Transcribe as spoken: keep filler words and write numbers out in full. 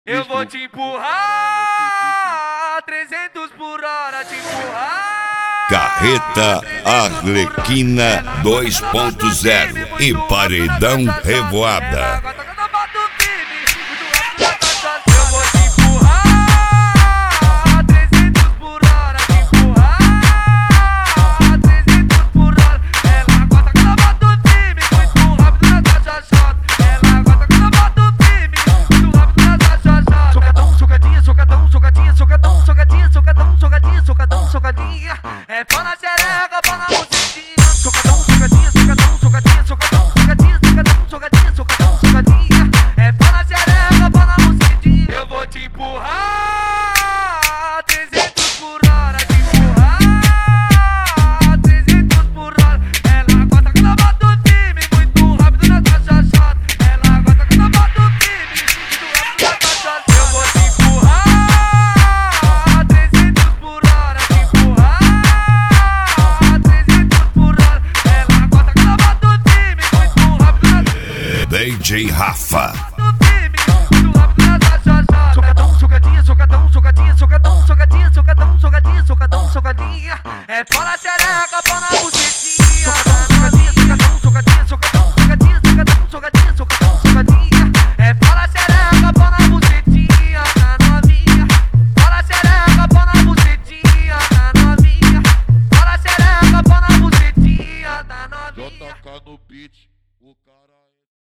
Eu vou te empurrar, trezentos por hora, te empurrar. Carreta Arlequina dois ponto zero e Paredão Revoada. Eu vou te empurrar, trezentos por hora, te empurrar. trezentos por hora. Ela gosta quando eu boto firme, muito rápido na taxa chata. Ela gosta quando eu boto firme, muito rápido na taxa chata. Socadão, socadinha, socadão, socadinha, socadão, socadinha, socadão, socadinha, socadão, socadinha. É pau na xereca, pau na bucetinha. Socadão, socadinha, socadão, socadinha, socadão, socadinha, socadão, socadinha, socadão, socadinha. É pau na xereca, pau na bucetinha. Eu vou te empurrar, trezentos por hora, te empurrar. trezentos por hora. Ela gosta quando eu boto firme, muito rápido na taxa chata. Ela gosta quando eu boto firme, muito rápido na taxa chata. Eu vou te empurrar, trezentos por hora, te empurrar. trezentos por hora. Ela gosta quando eu boto firme, muito rápido na taxa chata. D J Rafa. Socadão, socadinha, socadão, socadinha, socadão, socadinha, socadão, socadinha, socadão, socadinha. É fora xereca.